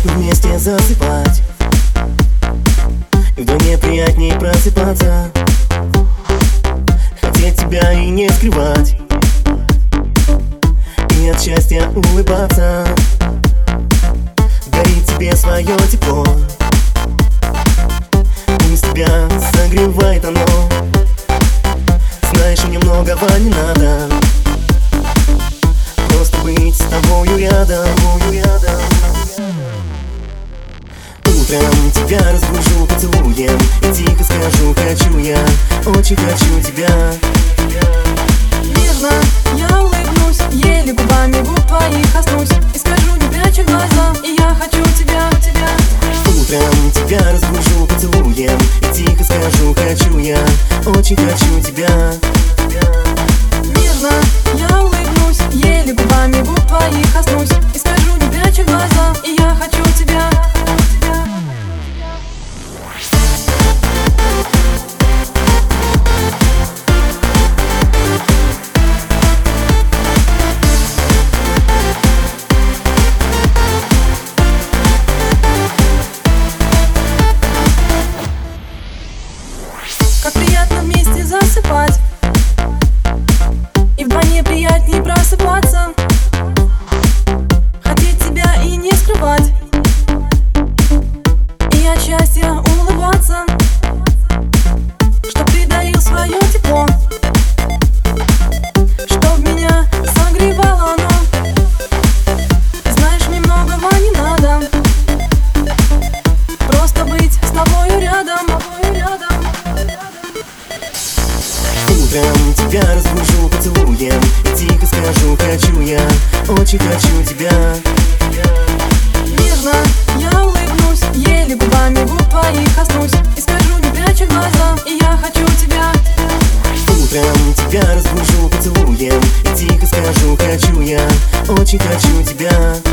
приятно вместе засыпать, и вдвойне приятнее просыпаться. Хотеть тебя и не скрывать, и от счастья улыбаться. Дарить тебе свое тепло, пусть тебя согревает оно. Знаешь, мне многого не надо, просто быть с тобою рядом. Утром тебя разбужу поцелуем и тихо скажу: хочу я, очень хочу тебя. Нежно я улыбнусь, еле губами губ твоих коснусь, и скажу, не пряча глаза: и я хочу тебя. Утром тебя разбужу поцелуем и тихо скажу: хочу я, очень хочу тебя. Нежно я улыбнусь, еле губами губ твоих коснусь, и скажу, не пряча глаза: и я хочу тебя. Как приятно вместе засыпать, и вдвойне приятнее просыпаться. Хотеть тебя и не скрывать, и от счастья улыбаться. Чтоб ты дарил свое тепло, чтоб меня согревало оно. Знаешь, мне многого не надо, просто быть с тобою рядом. Утром тебя разбужу поцелуем и тихо скажу: хочу я, очень хочу тебя. Нежно я улыбнусь, еле губами губ твоих коснусь, и скажу, не пряча глаза: и я хочу тебя. Утром тебя разбужу поцелуем и тихо скажу: хочу я, очень хочу тебя.